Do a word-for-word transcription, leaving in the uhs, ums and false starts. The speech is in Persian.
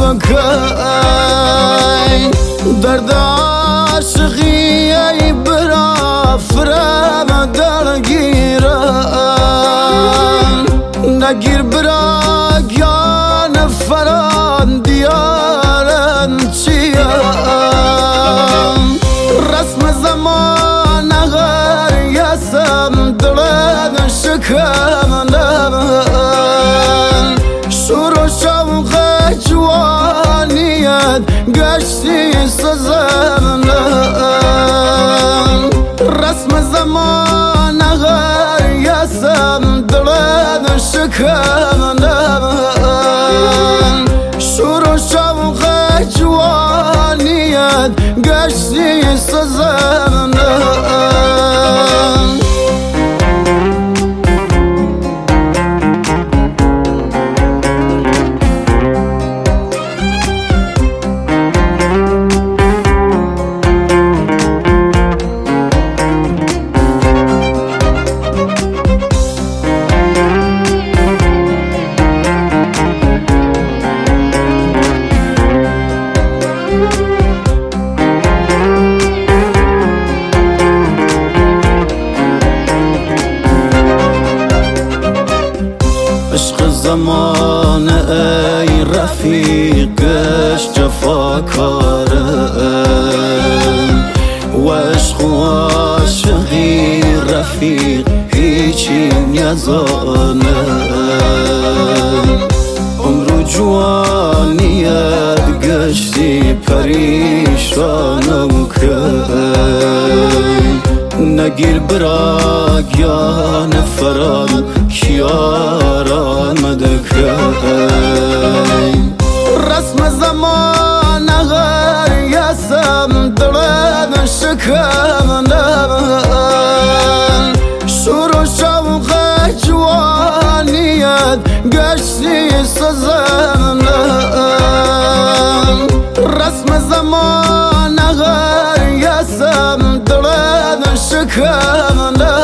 بکن درد عاشقی ای برا فرم درگیرم نگیر برا گیان فران دیارن چیم رسم زمان اگر یسم دلن شکم نبن شور و شوق جوانیت گشتی سزم نبن رسم زمان اگر یسم دلن شکم نبن شور و شوق جوانیت گشتی سزم نبن عشق زمان ای رفیقش جفاکاره و عشق و عاشقی رفیق هیچی نزانه عمر و جوانیت گشتی پریشانم که نگیر برا گیان فرام کیاران مدکن رسم زمان اگر یسم دلن شکم نبن شور و شوق جوانیت گشتی سزم نبن رسم زمان اگر یسم دلن شکم نبن